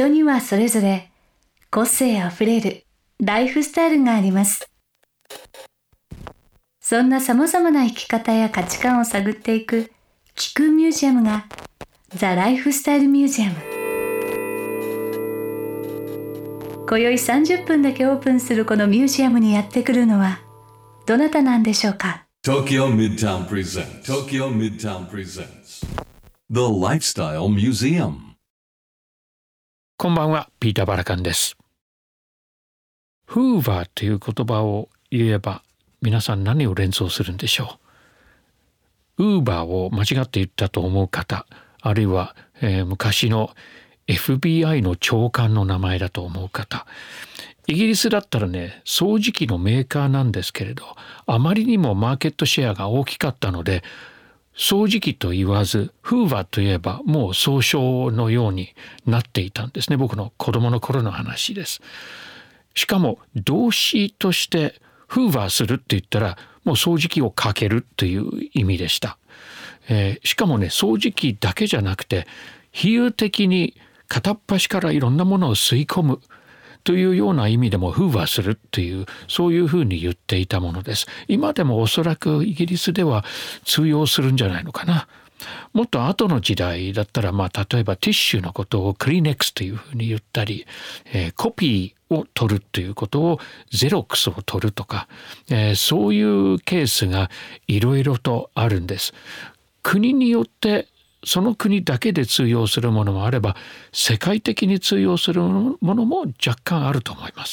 人にはそれぞれ個性あふれるライフスタイルがあります。そんな様々な生き方や価値観を探っていく気空ミュージアムがザ・ライフスタイルミュージアム。今宵30分だけオープンするこのミュージアムにやってくるのはどなたなんでしょうか。 Tokyo Midtown presents The Lifestyle Museum。 こんばんは、ピーター・バラカンです。フーバーという言葉を言えば皆さん何を連想するんでしょう。ウーバーを間違って言ったと思う方、あるいは、昔の FBI の長官の名前だと思う方、イギリスだったらね、掃除機のメーカーなんですけれど、あまりにもマーケットシェアが大きかったので、掃除機と言わずフーバーといえばもう総称のようになっていたんですね。僕の子供の頃の話です。しかも動詞としてフーバーするって言ったらもう掃除機をかけるという意味でした。しかもね、掃除機だけじゃなくて比喩的に片っ端からいろんなものを吸い込むというような意味でもフーバーするという、そういうふうに言っていたものです。今でもおそらくイギリスでは通用するんじゃないのかな。もっと後の時代だったら、例えばティッシュのことをクリネックスというふうに言ったり、コピーを取るということをゼロックスを取るとか、そういうケースがいろいろとあるんです。国によってその国だけで通用するものもあれば、世界的に通用するものも若干あると思います。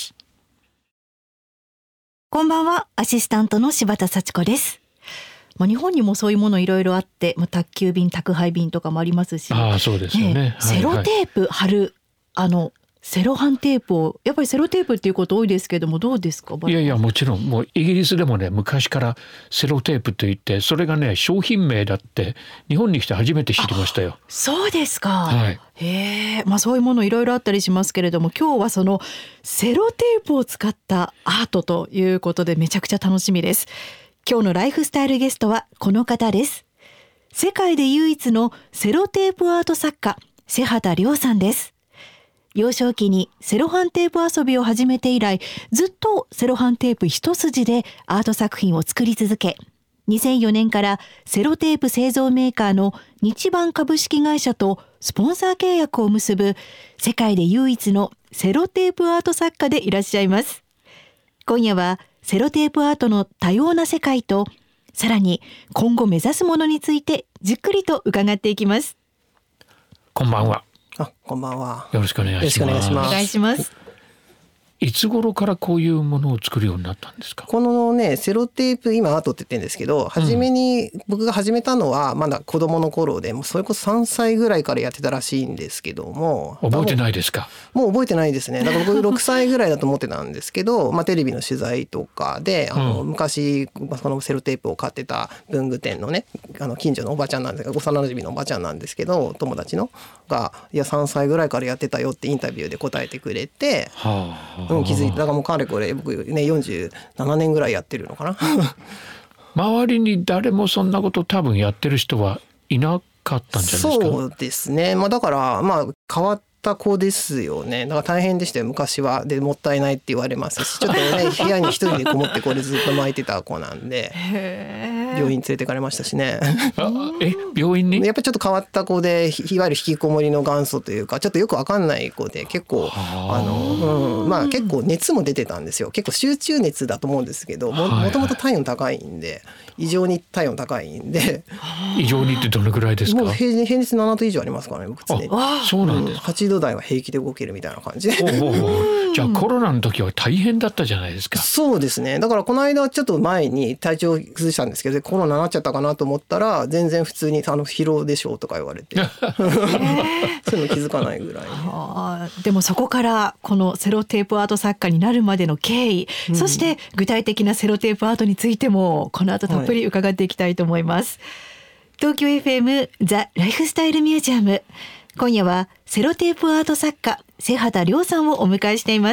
こんばんは、アシスタントの柴田幸子です。日本にもそういうものいろいろあって、宅急便、宅配便とかもありますし、 そうですよね。 セロテープ貼る、セロハンテープを、やっぱりセロテープっていうこと多いですけども、どうですか。 いやもちろん、もうイギリスでもね、昔からセロテープといって、それがね商品名だって日本に来て初めて知りましたよ。 そうですか。 はい。 そういうものいろいろあったりしますけれども、今日はそのセロテープを使ったアートということでめちゃくちゃ楽しみです。今日のライフスタイルゲストはこの方です。世界で唯一のセロテープアート作家、瀬畑亮さんです。幼少期にセロハンテープ遊びを始めて以来、ずっとセロハンテープ一筋でアート作品を作り続け、2004年からセロテープ製造メーカーの日版株式会社とスポンサー契約を結ぶ世界で唯一のセロテープアート作家でいらっしゃいます。今夜はセロテープアートの多様な世界と、さらに今後目指すものについてじっくりと伺っていきます。 こんばんは。 こんばんは。 よろしくお願いします。 お願いします。 いつ頃からこういうものを作るようになったんですか。 このね、セロテープ、今アートって言ってるんですけど、初めに僕が始めたのはまだ子供の頃で、もうそれこそ3歳ぐらいからやってたらしいんですけども。 覚えてないですか。 もう覚えてないですね。だから僕6歳ぐらいだと思ってたんですけど、テレビの取材とかで昔そのセロテープを買ってた文具店のね、近所のおばちゃんなんですが、幼馴染のおばちゃんなんですけど、友達のがいや3歳ぐらいからやってたよってインタビューで答えてくれて、気づいて、だからもうかれこれ僕ね47年ぐらいやってるのかな。 周りに誰もそんなこと多分やってる人はいなかったんじゃないですか。 そうですね。だから変わった子ですよね。だから大変でしたよ昔は。でもったいないって言われますし、ちょっとね部屋に一人でこもってこれずっと巻いてた子なんで病院連れてかれましたしね。 病院にやっぱりちょっと変わった子で、いわゆる引きこもりの元祖というか、ちょっとよく分かんない子で、結構結構熱も出てたんですよ。結構集中熱だと思うんですけど、もともと体温高いんで、異常に体温高いんで。 異常にってどのくらいですか。 もう平日7度以上ありますからね、僕常に。 そうなんです。 8度台は平気で動けるみたいな感じで。 じゃあコロナの時は大変だったじゃないですか。 そうですね。だからこの間ちょっと前に体調を崩したんですけど、コロナになっちゃったかなと思ったら、全然普通に疲労でしょうとか言われてそういうの気づかないぐらい。 でもそこからこのセロテープアート作家になるまでの経緯、そして具体的なセロテープアートについてもこの後たっぷり伺っていきたいと思います。東京 FM ザ・ライフスタイルミュージアム、今夜はセロテープアート作家瀬畑亮さんをお迎えしています。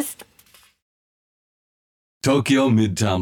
Tokyo Midtown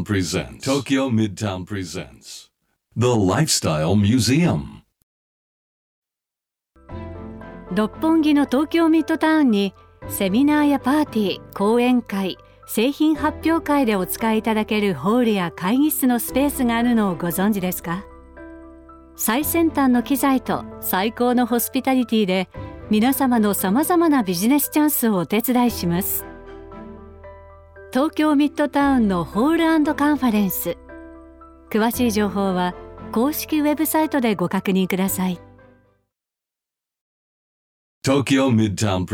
presents The Lifestyle Museum。 六本木の東京ミッドタウンにセミナーやパーティー、講演会、製品発表会でお使いいただけるホールや会議室のスペースがあるのをご存知ですか？最先端の機材と最高のホスピタリティで皆様のさまざまなビジネスチャンスをお手伝いします。東京ミッドタウンのホール&カンファレンス。詳しい情報は公式ウェブサイトでご確認ください。 Tokyo Midtown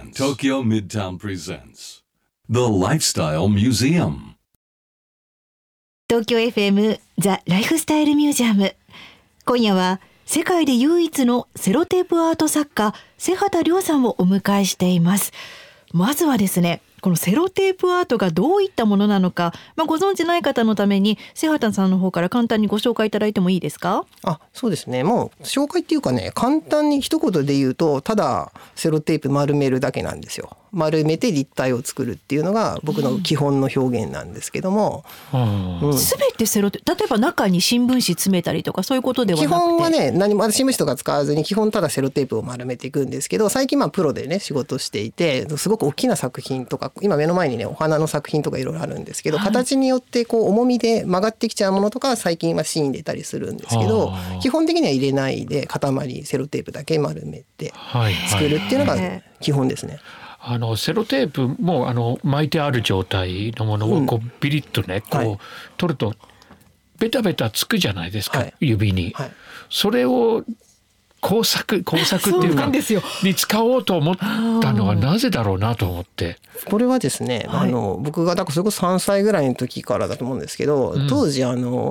presents The Lifestyle Museum. 東京 FM ザ・ライフスタイルミュージアム。今夜は世界で唯一のセロテープアート作家瀬畑亮さんをお迎えしています。まずはですね、このセロテープアートがどういったものなのか、ご存知ない方のために瀬畑さんの方から簡単にご紹介いただいてもいいですか？ そうですね。もう紹介っていうかね、簡単に一言で言うと、ただセロテープ丸めるだけなんですよ。丸めて立体を作るっていうのが僕の基本の表現なんですけども、 すべてセロテープ、例えば中に新聞紙詰めたりとかそういうことではなくて、 基本はね、何も新聞紙とか使わずに基本ただセロテープを丸めていくんですけど、最近プロでね仕事していて、すごく大きな作品とか、今目の前にねお花の作品とかいろいろあるんですけど、形によってこう重みで曲がってきちゃうものとかは最近は芯入れたりするんですけど、基本的には入れないで塊セロテープだけ丸めて作るっていうのが基本ですね。 セロテープも巻いてある状態のものをこうビリッとねこう取るとベタベタつくじゃないですか、指に、それを工作っていうかに使おうと思ったのはなぜだろうなと思って。 これはですね、僕がだからそれこそ3歳ぐらいの時からだと思うんですけど、当時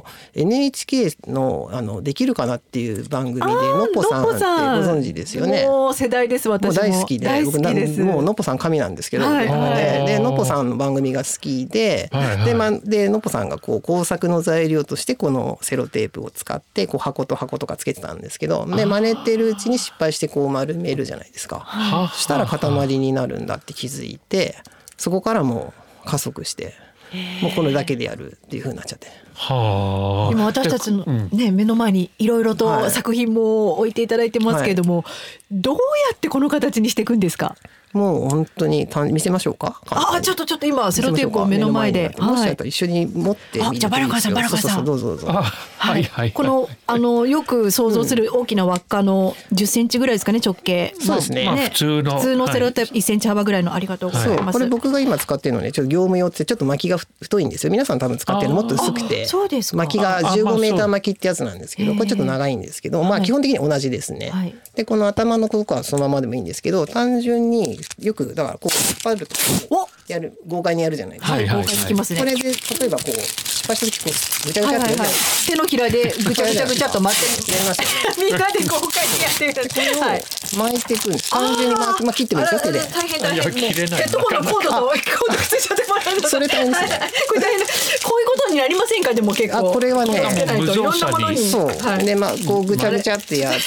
NHK のできるかなっていう番組でのっぽさんってご存知ですよね。 もう世代です。私も大好きで、僕もうのっぽさん神なんですけど、でのっぽさんの番組が好きで、でのっぽさんがこう工作の材料としてこのセロテープを使ってこう箱と箱とかつけてたんですけど、で真似てるうちに失敗してこう丸めるじゃないですか。そしたら塊になるんだって気づいて、そこからもう加速してもうこれだけでやるっていう風になっちゃって。 今私たちの、目の前にいろいろと作品も置いていただいてますけれども、どうやってこの形にしていくんですか？ もう本当に見せましょうか。 ちょっと今セロテープを目の前で、 もしあったら一緒に持ってみるといいですよ。 じゃあバラカンさんどうぞ。 このよく想像する大きな輪っかの10センチぐらいですかね、直径。 そうですね。 普通のセロテープ1センチ幅ぐらいの。ありがとうございます。 これ僕が今使ってるのね、ちょっと業務用ってちょっと巻きが太いんですよ。皆さん多分使ってるのもっと薄くて、巻きが15メーター巻きってやつなんですけど、これちょっと長いんですけど、基本的に同じですね。でこの頭のとこはそのままでもいいんですけど、単純によくだからこう引っ張るとやる豪快にやるじゃないですか。 豪快にきますね。 これで例えばこう失敗した時こうぐちゃぐちゃってやる、 手のひらでぐちゃぐちゃぐちゃっと巻いてやりますよね。 みんなで豪快にやってる。 これを巻いていくんです。単純に切ってもいいですよ手で。 大変。ヘッドホンのコードとくっついちゃってもらうの。 それ大変ですね。 これ大変。こういうことになりませんか？でも結構。 これはね、 無造作に。 そう。でこうぐちゃぐちゃってやって、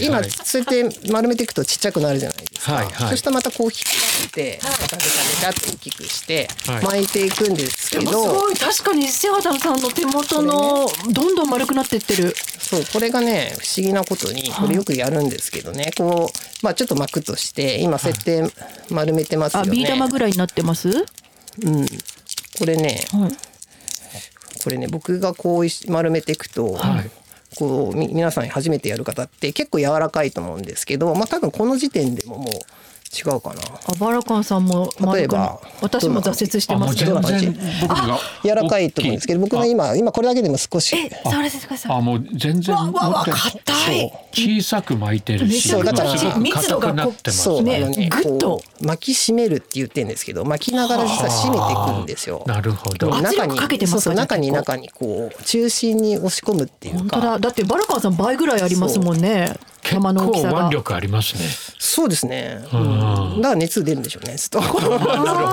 今そうやって丸めていくとちっちゃくなるじゃないですか。そしたらまたこう引っ張ってまたぐちゃぐちゃって大きくして巻いていくんですけど。 すごい、確かに瀬畑さんの手元のどんどん丸くなっていってる。 そう、これがね不思議なことにこれよくやるんですけどね、こうちょっと巻くとして今設定丸めてますよね。 ビー玉ぐらいになってます。 これね、僕がこう丸めていくと、こう皆さん初めてやる方って結構柔らかいと思うんですけど、多分この時点でももう違うかな。 バラカンさんも例えば私も挫折してますけど、 柔らかいと思うんですけど、僕が今これだけでも少し触らせてください。 もう全然もっと小さく巻いてるし、 そうだから密度がグッと巻き締めるって言ってるんですけど、巻きながら実は締めていくんですよ。 なるほど。 中にかけてますか？ 中にこう中心に押し込むっていうか。 本当だ。だってバラカンさん倍ぐらいありますもんね。 結構腕力ありますね。 そうですね。だから熱出るんでしょうね。 なるほどね。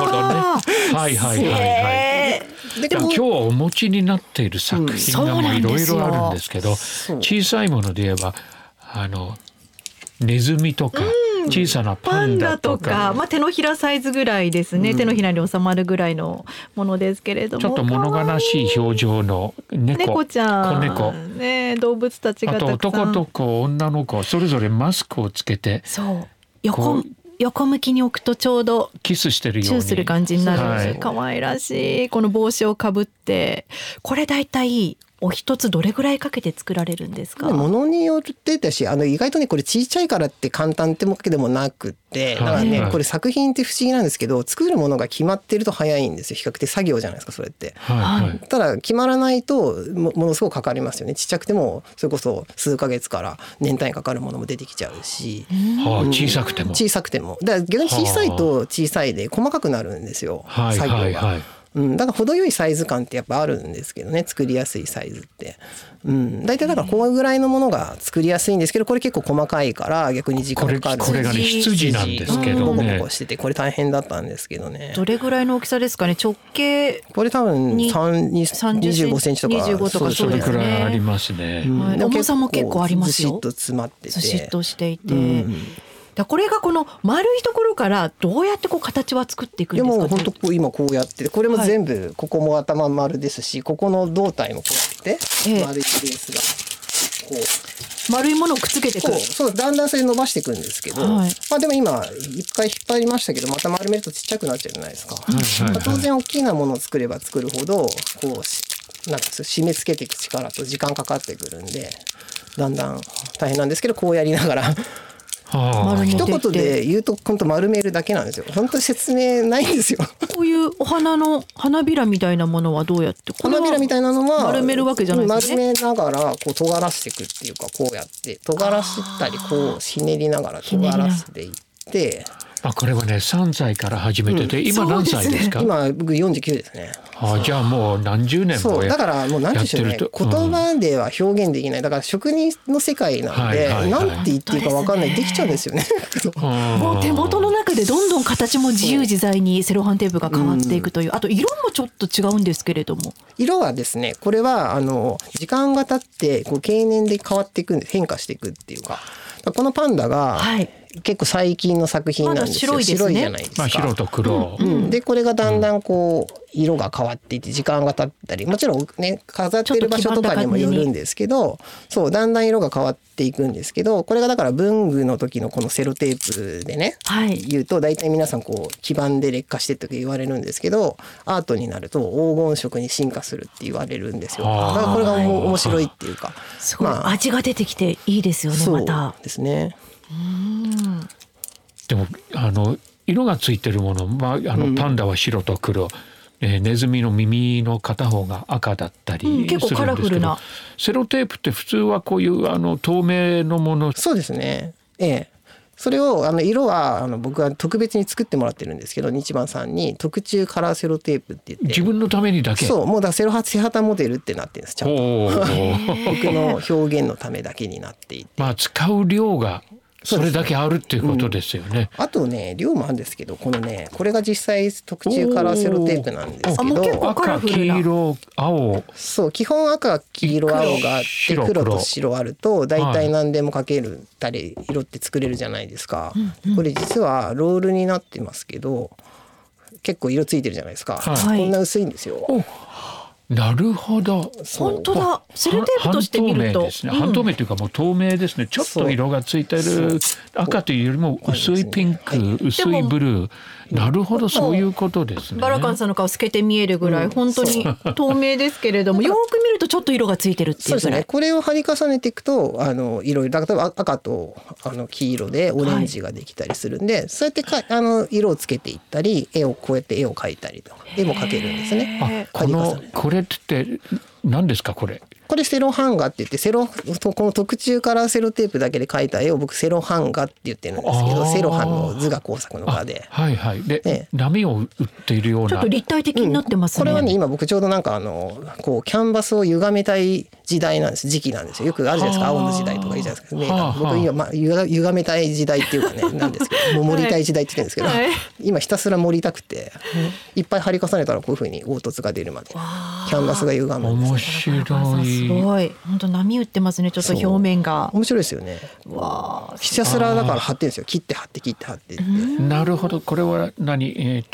で今日お持ちになっている作品がいろいろあるんですけど、小さいもので言えばネズミとか小さなパンダとか、 手のひらサイズぐらいですね。手のひらに収まるぐらいのものですけれども、 ちょっと物悲しい表情の猫ちゃん、 子猫ね、動物たちがたくさん。 あと男と子女の子それぞれマスクをつけて、 そう横横向きに置くとちょうどキスしてるようにチューする感じになる、 はい可愛らしい。この帽子をかぶって、これだいたいお一つどれぐらいかけて作られるんですか？ ものによってだし、意外とねこれ小さいからって簡単ってわけでもなくって、だからね、 はいこれ作品って不思議なんですけど、作るものが決まってると早いんですよ。比較的作業じゃないですかそれって。 はいはいただ決まらないとものすごくかかりますよね。ちっちゃくてもそれこそ数ヶ月から年単位かかるものも出てきちゃうし、 はあ、小さくても小さくてもだから逆に小さいと小さいで細かくなるんですよ、 はい作業が。 はいはいだから程よいサイズ感ってやっぱあるんですけどね、作りやすいサイズって、大体だからこのぐらいのものが作りやすいんですけど、これ結構細かいから逆に時間かかる。 これがね羊なんですけどボコボねコしててこれ大変だったんですけどね。 どれぐらいの大きさですかね？直径これ多分に 25センチとか 25とかそれくらいありますね、 はいで重さも結構ありますよ。 ずしっと詰まっててずしっとしていて、だこれがこの丸いところからどうやってこう形は作っていくんいやですか？ もう本当今こうやってて、これも全部ここも頭丸ですし、ここの胴体もこうやって丸いベースがこう丸いものをくっつけていく。 そうだんだんそれ伸ばしていくんですけど、 はいまあでも今一回引っ張りましたけど、また丸めるとちっちゃくなっちゃうじゃないですか、 はいはいはい当然大きなものを作れば作るほどこうなんか締め付けていく力と時間かかってくるんでだんだん大変なんですけど、こうやりながらはあ丸めて一言で言うと本当丸めるだけなんですよ。本当に説明ないんですよ。 こういうお花の花びらみたいなものはどうやって花びらみたいなのは丸めるわけじゃないですよね。 丸めながらこう尖らせていくっていうか、こうやって尖らしたりこうひねりながら尖らせていってこれはね3歳から始めてて、今何歳ですか？ 今僕49ですね。 じゃあもう何十年もそうだからもう何でしょうね、 やってると言葉では表現できない。だから職人の世界なんで、 はいはいはいなんて言っていいか分かんないできちゃうんですよね。 もう手元の中でどんどん形も自由自在にセロハンテープが変わっていくという、あと色もちょっと違うんですけれども、 色はですね、これは時間が経ってこう経年で変わっていくんで、変化していくっていうか、このパンダがはい結構最近の作品なんですよ。 まだ白いですね白いじゃないですか。 白と黒、 でこれがだんだんこう色が変わっていって時間が経ったり、もちろんね飾ってる場所とかにもよるんですけど、そうだんだん色が変わっていくんですけど、これがだから文具の時のこのセロテープでね、 はい言うと大体皆さんこう基板で劣化してって言われるんですけど、アートになると黄金色に進化するって言われるんですよ。だからこれが面白いっていうか、 すごい味が出てきていいですよね。 そうまたですね。 でも色がついてるもの、パンダは白と黒、ネズミの耳の片方が赤だったりするんですけど、 結構カラフルなセロテープって普通はこういう透明のもの、 そうですね。それを色は僕は特別に作ってもらってるんですけど、日番さんに特注カラーセロテープって言って、 自分のためにだけ。 そうもうだから背旗モデルってなってるんです。ちゃんとおー僕の表現のためだけになっていて、 使う量がそれだけあるっていうことですよね。 あとね量もあるんですけど、このねこれが実際特注カラーセロテープなんですけもう結構ど、 カラ赤、 フルな黄色、青、 そう基本赤黄色青があって白黒と白あると大体何でも描けるたり色って作れるじゃないですか。これ実はロールになってますけど結構色ついてるじゃないですか、 はいこんな薄いんですよ。 なるほど。 本当だ。セロテープとして見ると半透明ですね。半透明というかもう透明ですね。ちょっと色がついてる赤というよりも薄いピンク、薄いブルー。なるほど、そういうことですね。 バラカンさんの顔透けて見えるぐらい本当に透明ですけれども、よく見るとちょっと色がついてるっていうぐらい。 これを貼り重ねていくといろいろ例えば赤と黄色でオレンジができたりするんで、そうやって色をつけていったりこうやって絵を描いたりとか絵も描けるんですね。 これって何ですかこれ？ これセロ版画って言ってこの特注カラーセロテープだけで描いた絵を僕セロ版画って言ってるんですけど、セロ版の図画工作の画で、 はいはい。で、波を打っているようなちょっと立体的になってますね。 これはね今僕ちょうどなんかこうキャンバスを歪めたい時代なんです、時期なんですよ。よくあるじゃないですか、青の時代とかいいじゃないですか、僕今歪めたい時代っていうかねなんですけど、もう盛りたい時代って言ってるんですけど、今ひたすら盛りたくていっぱい貼り重ねたらこういう風に凹凸が出るまでキャンバスが歪むんです。 面白い。 すごい本当波打ってますね。ちょっと表面が面白いですよね。ひたすらだから貼ってるんですよ。切って貼って切って貼ってって。 なるほど。これは何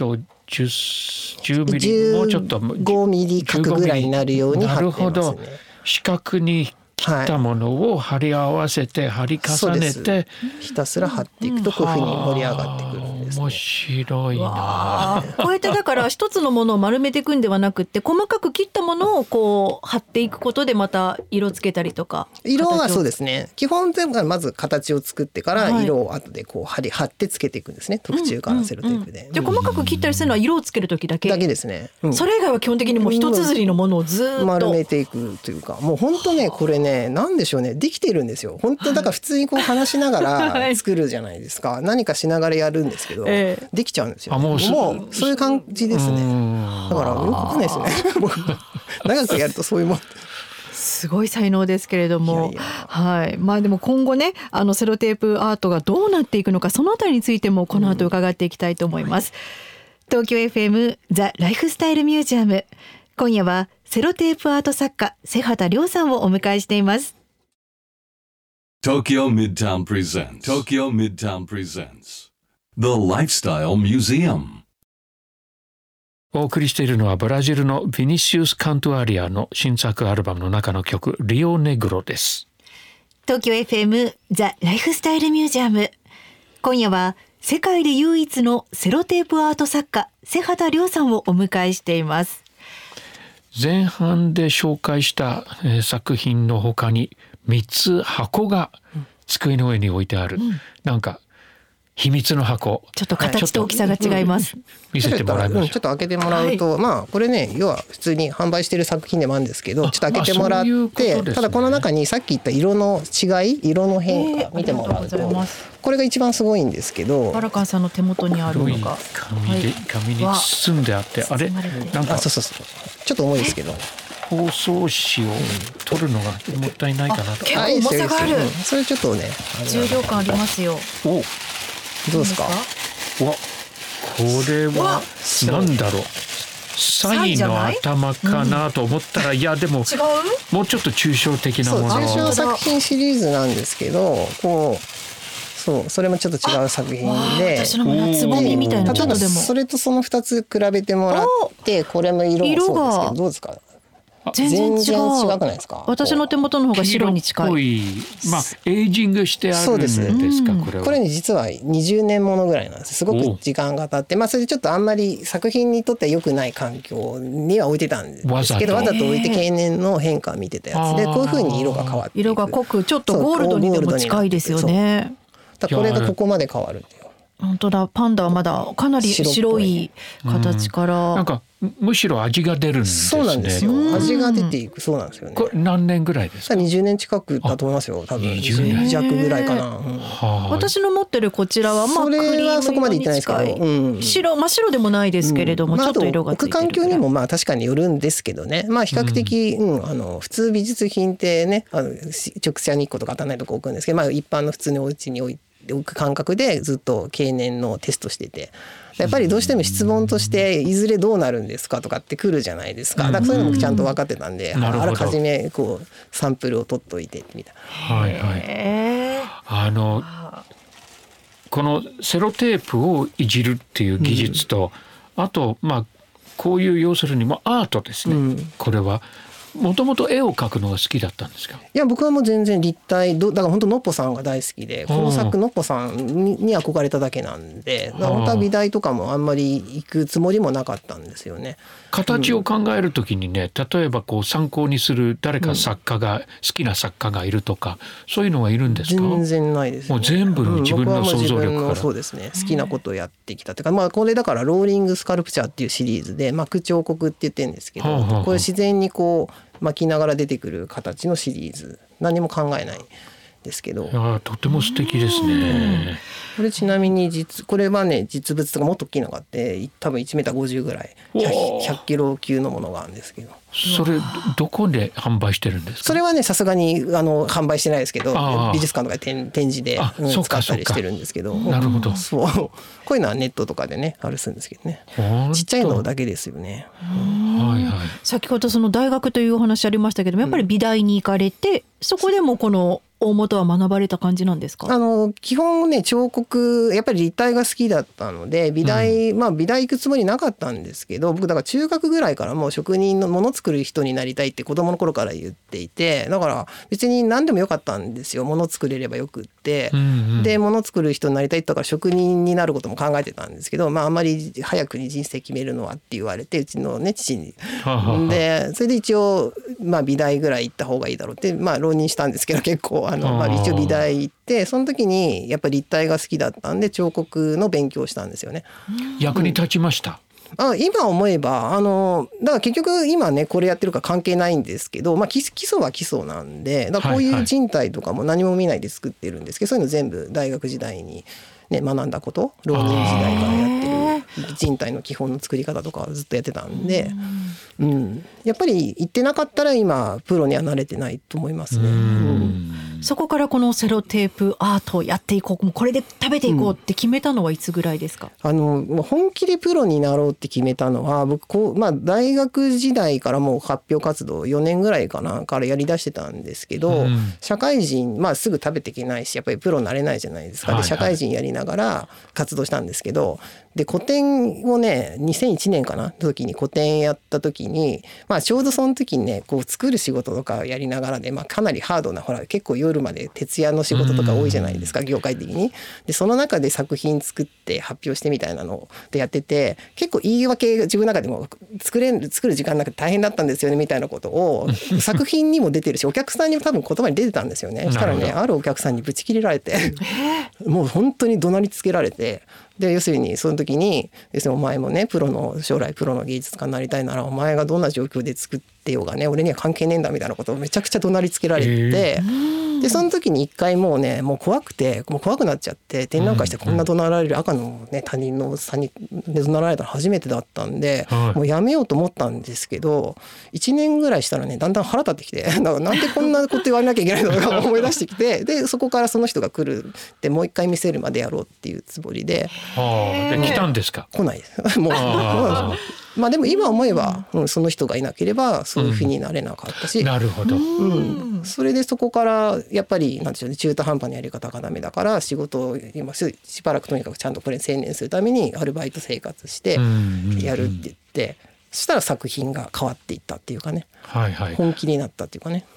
10ミリもうちょっと 5ミリ角ぐらいになるように貼ってますね。 なるほど。四角に切ったものを貼り合わせて貼り重ねて、 ひたすら貼っていくとこういうふうに盛り上がってくるんですね。 面白いな。 わあこうやってだから一つのものを丸めていくんではなくって細かく切ったものをこう貼っていくことでまた色つけたりとか。 色はそうでですね。基本全部まず形を作ってからはい色を後でこう貼ってつけていくんですね。特注からセロテープで。 じゃあ細かく切ったりするのは色をつける時だけ。 だけですね。 それ以外は基本的にもう一綴りのものをずーっと丸めていくというか、もう本当ねこれねなんでしょうね、できてるんですよ。本当だから普通にこう話しながら作るじゃないですか。何かしながらやるんですけど、できちゃうんですよ。 あもうそういう感じですね。だからよくわかんないですね。僕長くやるとそういうもん。 すごい才能ですけれども、 いやいやはい。まあでも今後ね、セロテープアートがどうなっていくのか、そのあたりについてもこの後伺っていきたいと思います。東京 FM ザ・ライフスタイルミュージアム。今夜はセロテープアート作家瀬畑亮さんをお迎えしています。 Tokyo Midtown presents The Lifestyle Museum. お送りしているのはブラジルのビニシウス・カントアリアの新作アルバムの中の曲リオネグロです。 東京 FM ザ・ライフスタイルミュージアム。今夜は世界で唯一のセロテープアート作家瀬畑亮さんをお迎えしています。 前半で紹介した、作品の他に3つ箱が机の上に置いてある、なんか秘密の箱、 ちょっと形と大きさが違います。 見せてもらいましょう。 ちょっと開けてもらうと、まあこれね要は普通に販売している作品でもあるんですけど、ちょっと開けてもらっそういうことて、 ですね。 ただこの中にさっき言った色の違い、色の変化見てもらうありがとうございとますこれが一番すごいんですけど、 バラカンさんの手元にある黒いのが紙に包んであって、あれ包まれてるなんかそうちょっと重いですけど、 包装紙を取るのがもったいないかなと。 結構重さがある。 それちょっとね重量感ありますよ。 お、 どうですか。 わ、これはなんだろう。サイの頭かなと思ったら、いやでも違う？ もうちょっと抽象的なもの。 抽象作品シリーズなんですけど、こうそれもちょっと違う作品で、 私の夏ぼみみたいなちょっとでも。 それとその2つ比べてもらって、これも色もそうですけど、どうですか。 全然違違くないですか。 私の手元の方が白に近い。 まあエイジングしてあるんですか、これは。 これね実は20年ものぐらいなんです。すごく時間が経って、まあそれでちょっとあんまり作品にとっては良くない環境には置いてたんですけど、わざと置いて経年の変化を見てたやつで、こういう風に色が変わっていく。 色が濃くちょっとゴールドにでも近いですよね。 これがここまで変わる。 本当だ、パンダはまだかなり白い形から、 なんかむしろ味が出るんですね。 そうなんですよ。味が出ていく。そうなんですよね。 これ何年ぐらいですか。 20年近くだと思いますよ。多分20年弱ぐらいかな。 私の持ってるこちらはまあクリームそこまでいってないですけど、 真っ白でもないですけれども、ちょっと色がついてる。 置く環境にもまあ確かによるんですけどね。まあ比較的普通美術品ってね、直射日光とか当たらないとこ置くんですけど、まあ一般の普通のお家に置く感覚でずっと経年のテストしてて、やっぱりどうしても質問としていずれどうなるんですかとかって来るじゃないですか。だからそういうのもちゃんと分かってたんで、あらかじめこうサンプルを取っといてみたいな。 はいはい。このセロテープをいじるっていう技術と、あとまあこういう要するにもアートですね。これはもともと絵を描くのが好きだったんですか。 いや僕はもう全然立体だから本当のっぽさんが大好きで、工作のっぽさんに憧れただけなんで、本当は美大とかもあんまり行くつもりもなかったんですよね。 形を考えるときにね、例えばこう参考にする誰か作家が、好きな作家がいるとかそういうのはいるんですか。 全然ないです、ね。 もう全部自分の想像力から。 そうですね。好きなことをやってきたというか、まあこれだからローリングスカルプチャーっていうシリーズで、まあ彫刻って言ってるんですけど、これ自然にこう巻きながら出てくる形のシリーズ、何も考えないですけど、 とても素敵ですね。 これちなみにこれはね実物とかもっと大きいのがあって、多分1メーター50ぐらい 100キロ級のものがあるんですけど、 それどこで販売してるんですか。 それはねさすがに販売してないですけど、美術館とかで展示で使ったりしてるんですけど。 なるほど。 そうこういうのはネットとかでねあるするんですけどね、ちっちゃいのだけですよね。 はいはい。 先ほどその大学というお話ありましたけども、やっぱり美大に行かれて、そこでもこの大元は学ばれた感じなんですか？ 基本ね彫刻やっぱり立体が好きだったので美大、美大行くつもりなかったんですけど、僕だから中学ぐらいからもう職人のもの作る人になりたいって子供の頃から言っていて、だから別に何でもよかったんですよ。もの作れればよくって、でもの作る人になりたいって言ったから職人になることも考えてたんですけど、あんまり早くに人生決めるのはって言われて、うちのね父にでそれで一応美大ぐらい行った方がいいだろうって浪人したんですけど、結構一応美大行って、その時にやっぱり立体が好きだったんで彫刻の勉強をしたんですよね。 役に立ちました？ 今思えばだから結局今ねこれやってるから関係ないんですけど、基礎は基礎なんで、だからこういう人体とかも何も見ないで作ってるんですけど、そういうの全部大学時代に、学んだこと、浪人時代からやってる人体の基本の作り方とかはずっとやってたんで、やっぱり行ってなかったら今プロにはなれてないと思いますね。 そこからこのセロテープアートをやっていこう、これで食べていこうって決めたのはいつぐらいですか？ 本気でプロになろうって決めたのは僕大学時代からもう発表活動4年ぐらいからやりだしてたんですけど、社会人すぐ食べていけないしやっぱりプロになれないじゃないですか。で社会人やりながら活動したんですけど、で個展をね2001年かな時に個展やった時に、ちょうどその時にねこう作る仕事とかやりながらで、かなりハードな結構夜まで徹夜の仕事とか多いじゃないですか、業界的に。でその中で作品作って発表してみたいなのでやってて、結構言い訳自分の中でも作る時間なくて大変だったんですよねみたいなことを作品にも出てるしお客さんにも多分言葉に出てたんですよね。そしたらねあるお客さんにブチ切れられてもう本当に怒鳴りつけられて、で要するにその時にお前もね将来プロの芸術家になりたいならお前がどんな状況で作ってようがね俺には関係ねえんだみたいなことをめちゃくちゃ怒鳴りつけられて、でその時に一回もう怖くなっちゃって展覧会してこんな怒鳴られる赤の、他人のおっさんに怒鳴られたの初めてだったんで、もうやめようと思ったんですけど、1年ぐらいしたらねだんだん腹立ってきてだからなんでこんなこと言われなきゃいけないのか思い出してきてでそこからその人が来るってもう一回見せるまでやろうっていうつもりで。 で来たんですか？ 来ないですもうでも今思えば、その人がいなければそういうふうになれなかったし、 なるほど、 それでそこからやっぱりなんでしょうね、中途半端なやり方がダメだから仕事を今しばらくとにかくちゃんとこれに専念するためにアルバイト生活してやるって言って、そしたら作品が変わっていったっていうかね、本気になったっていうかね。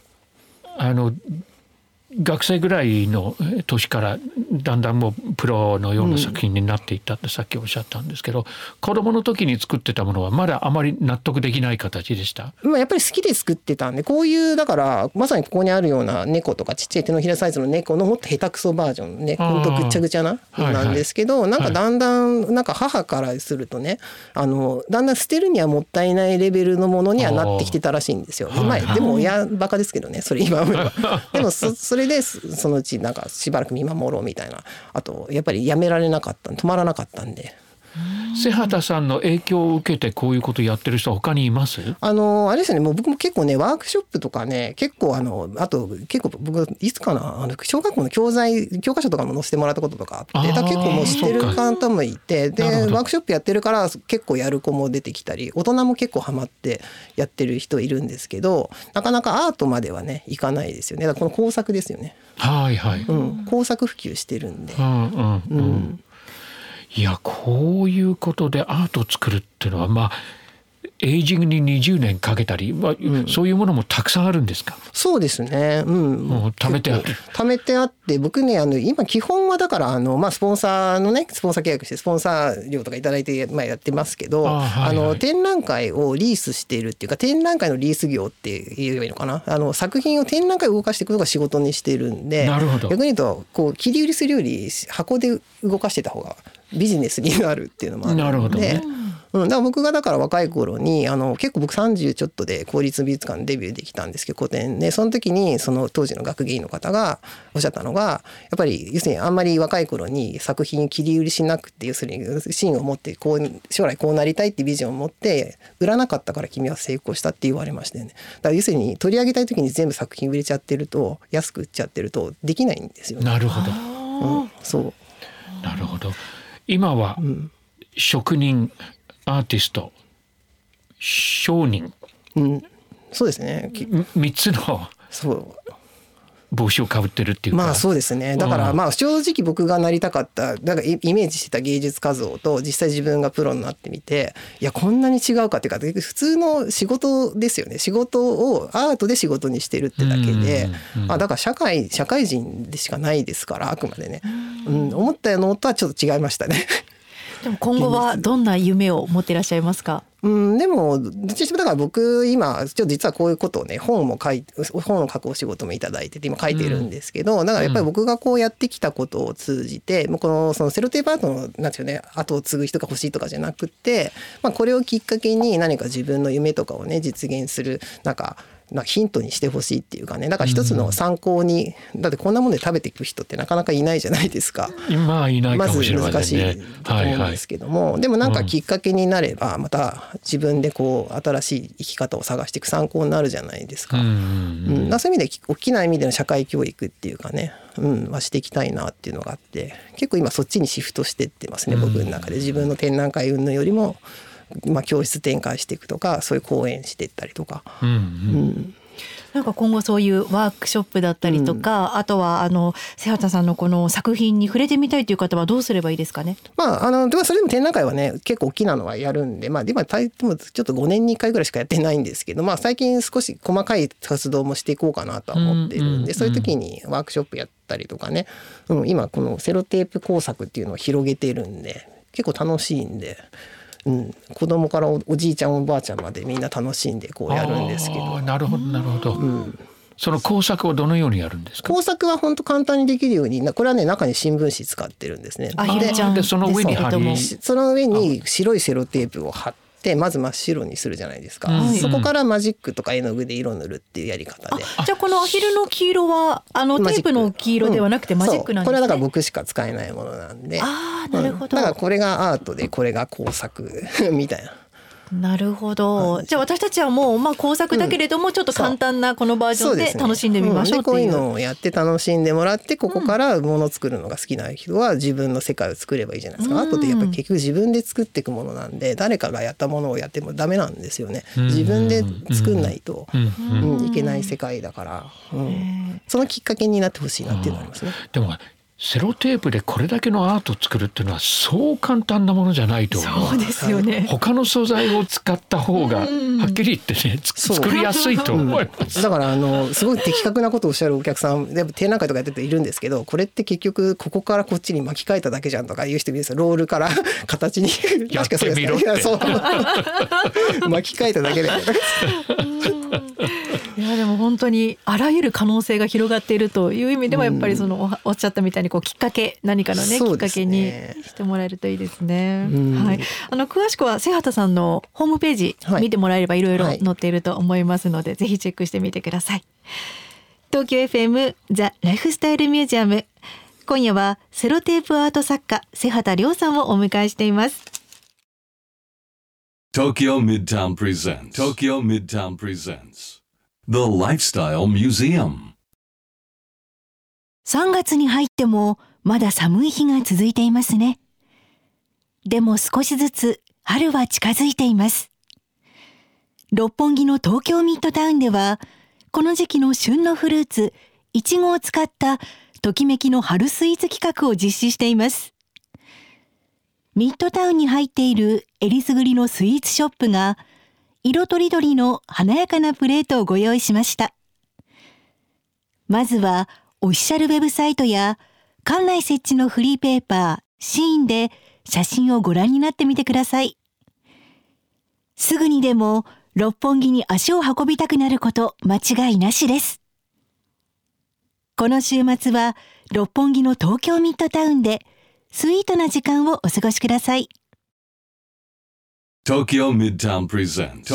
学生ぐらいの年からだんだんもうプロのような作品になっていったってさっきおっしゃったんですけど、子供の時に作ってたものはまだあまり納得できない形でした？ やっぱり好きで作ってたんで、こういうだからまさにここにあるような猫とかちっちゃい手のひらサイズの猫のもっと下手くそバージョンね、ほんとぐっちゃぐちゃななんですけど、なんかだんだんなんか母からするとね、だんだん捨てるにはもったいないレベルのものにはなってきてたらしいんですよ。でも親バカですけどね、それ今思えばでもそれでそのうちなんかしばらく見守ろうみたいな、あとやっぱりやめられなかった、止まらなかったんで。 瀬畑さんの影響を受けてこういうことやってる人は他にいます？ あれですね、もう僕も結構ねワークショップとかね結構あと結構僕いつかな小学校の教科書とかも載せてもらったこととかあって、だから結構もう知ってる方もいて、でワークショップやってるから結構やる子も出てきたり、大人も結構ハマってやってる人いるんですけど、なかなかアートまではねいかないですよね。だからこの工作ですよね。工作普及してるんで。 いやこういうことでアートを作るっていうのはエイジングに20年かけたり、そういうものもたくさんあるんですか？ そうですね、もう貯めてあって、僕ね今基本はだからスポンサーのねスポンサー契約してスポンサー料とかいただいてやってますけど、展覧会をリースしているっていうか、展覧会のリース業って言えばいいのかな、作品を展覧会を動かしていくことが仕事にしてるんで、逆に言うとこう切り売りするより箱で動かしてた方がビジネスになるっていうのもあるので。だから僕がだから若い頃に結構僕30ちょっとで公立美術館デビューできたんですけど、個展でその時にその当時の学芸員の方がおっしゃったのが、やっぱり要するにあんまり若い頃に作品切り売りしなくて、要するに芯を持って将来こうなりたいってビジョンを持って売らなかったから君は成功したって言われましたよね。だから要するに取り上げたい時に全部作品売れちゃってると、安く売っちゃってるとできないんですよね。 なるほど、 そうなるほど。今は職人、アーティスト、商人、 そうですね。 3つの帽子をかぶってるっていうか。 まあそうですね。だからまあ正直僕がなりたかっただからイメージしてた芸術家像と実際自分がプロになってみて、いやこんなに違うかっていうか、普通の仕事ですよね。仕事をアートで仕事にしてるってだけで、だから社会人でしかないですから、あくまでね、思ったのとはちょっと違いましたね。 でも今後はどんな夢を持っていらっしゃいますか？ でもだから僕今ちょっと実はこういうことをね、本を書くお仕事もいただいてて今書いてるんですけど、だからやっぱり僕がこうやってきたことを通じて、もうそのセロテープアートのなんていうね、後を継ぐ人が欲しいとかじゃなくて、これをきっかけに何か自分の夢とかをね実現するなんかヒントにしてほしいっていうかね、だから一つの参考に、だってこんなもので食べていく人ってなかなかいないじゃないですか。 今いないかもしれませんね。 まず難しいと思うんですけども、でもなんかきっかけになればまた自分でこう新しい生き方を探していく参考になるじゃないですか。そういう意味で大きな意味での社会教育っていうかね、はしていきたいなっていうのがあって、結構今そっちにシフトしてってますね、僕の中で。自分の展覧会云々よりも教室展開していくとか、そういう講演していったりとか、 なんか今後そういうワークショップだったりとか、あとは瀬畑さんのこの作品に触れてみたいという方はどうすればいいですかね？ それでも展覧会はね結構大きなのはやるんで、今ちょっと5年に1回ぐらいしかやってないんですけど、最近少し細かい活動もしていこうかなとは思ってるんで、そういう時にワークショップやったりとかね、今このセロテープ工作っていうのを広げているんで結構楽しいんで。子供からおじいちゃんおばあちゃんまでみんな楽しんでこうやるんですけど。 なるほどなるほど。その工作をどのようにやるんですか？工作は本当簡単にできるように、これはね中に新聞紙使ってるんですね。 でその上にその上に白いセロテープを貼って、まず真っ白にするじゃないですか。そこからマジックとか絵の具で色塗るっていうやり方で。 じゃあこのアヒルの黄色はテープの黄色ではなくてマジックなんですね。 これはだから僕しか使えないものなんで。 なるほど。 だからこれがアートでこれが工作みたいな。 なるほど。じゃあ私たちはもう工作だけれどもちょっと簡単なこのバージョンで楽しんでみましょうっていう。 こういうのをやって楽しんでもらって、ここからものを作るのが好きな人は自分の世界を作ればいいじゃないですか。アートってやっぱり結局自分で作っていくものなんで、誰かがやったものをやってもダメなんですよね。自分で作んないといけない世界だから、そのきっかけになってほしいなっていうのがありますね。 でもセロテープでこれだけのアートを作るっていうのはそう簡単なものじゃないと思う。 そうですよね。 他の素材を使った方がはっきり言ってね作りやすいと思います。 だからすごい的確なことをおっしゃるお客さんやっぱ展覧会とかやってているんですけど、これって結局ここからこっちに巻き替えただけじゃんとか言う人もいるんですよ。ロールから形にやってみろって巻き替えただけでいやでも本当にあらゆる可能性が広がっているという意味ではやっぱりおっしゃったみたいにきっかけ、何かのねきっかけにしてもらえるといいですね。はい、詳しくは瀬畑さんのホームページ見てもらえればいろいろ載っていると思いますので、ぜひチェックしてみてください。東京 FM ザ・ライフスタイルミュージアム、今夜はセロテープアート作家瀬畑亮さんをお迎えしています。 Tokyo Midtown presents The Lifestyle Museum。 3月に入ってもまだ寒い日が続いていますね。でも少しずつ春は近づいています。六本木の東京ミッドタウンではこの時期の旬のフルーツいちごを使ったときめきの春スイーツ企画を実施しています。ミッドタウンに入っているえりすぐりのスイーツショップが色とりどりの華やかなプレートをご用意しました。まずはオフィシャルウェブサイトや館内設置のフリーペーパーシーンで写真をご覧になってみてください。すぐにでも六本木に足を運びたくなること間違いなしです。この週末は六本木の東京ミッドタウンでスイートな時間をお過ごしください。 Tokyo Midtown presents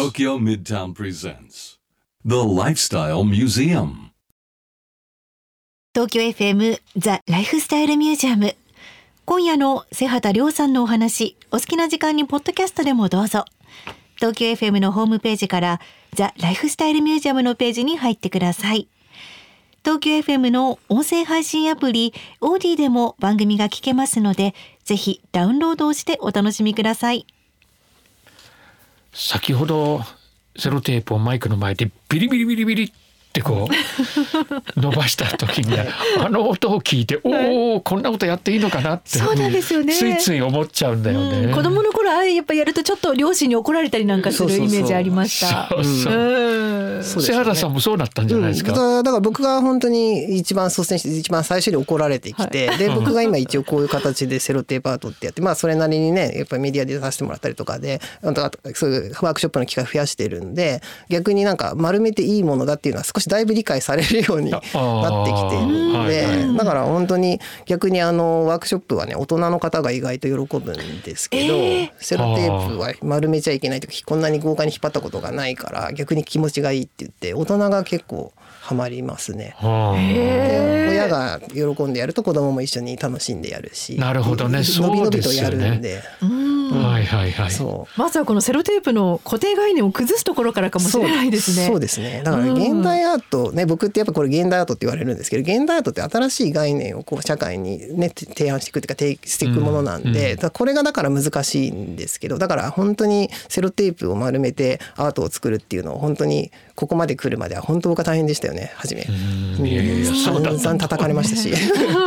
The Lifestyle Museum。 東京 FM ザ・ライフスタイルミュージアム、今夜の瀬畑亮さんのお話、お好きな時間にポッドキャストでもどうぞ。東京 FM のホームページからザ・ライフスタイルミュージアムのページに入ってください。東京 FM の音声配信アプリオーディでも番組が聞けますので、ぜひダウンロードをしてお楽しみください。 先ほどセロテープをマイクの前でビリビリビリビリっってこう伸ばした時にあの音を聞いておおこんなことやっていいのかなってそうなんですよね。 ついつい思っちゃうんだよね。 子供の頃やっぱやるとちょっと両親に怒られたりなんかするイメージありました。 そうそう瀬原さんもそうだったんじゃないですか。 だから僕が本当に一番率先して一番最初に怒られてきて、で僕が今一応こういう形でセロテープアートってやって、まあそれなりにねやっぱりメディアで出させてもらったりとかでそういうワークショップの機会増やしてるんで、逆になんか丸めていいものだっていうのは少しだいぶ理解されるようになってきているので、だから本当に逆にワークショップはね大人の方が意外と喜ぶんですけど、セロテープは丸めちゃいけないときこんなに豪華に引っ張ったことがないから逆に気持ちがいいって言って大人が結構ハマりますね。で親が喜んでやると子供も一緒に楽しんでやるし、 なるほどね、 のびのびとやるんで、 はいはいはい。 まずはこのセロテープの固定概念を崩すところからかもしれないですね。 そうですね。だから現代アートね、僕ってやっぱこれ現代アートって言われるんですけど、現代アートって新しい概念をこう社会にね提案していくっていうか提起していくものなんで、これがだから難しいんですけど、だから本当にセロテープを丸めてアートを作るっていうのを本当にここまで来るまでは本当が大変でしたよね、初め。散々叩かれましたし。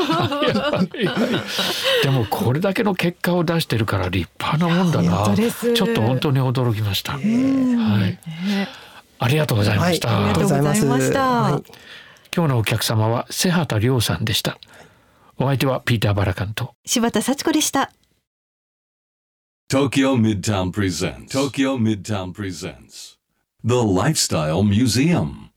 でもこれだけの結果を出してるから立派なもんだな。ちょっと本当に驚きました。はい。ありがとうございました。 ありがとうございました。 今日のお客様は瀬畑亮さんでした。お相手はピーター・バラカンと柴田幸子でした。 Tokyo Midtown presents The Lifestyle Museum.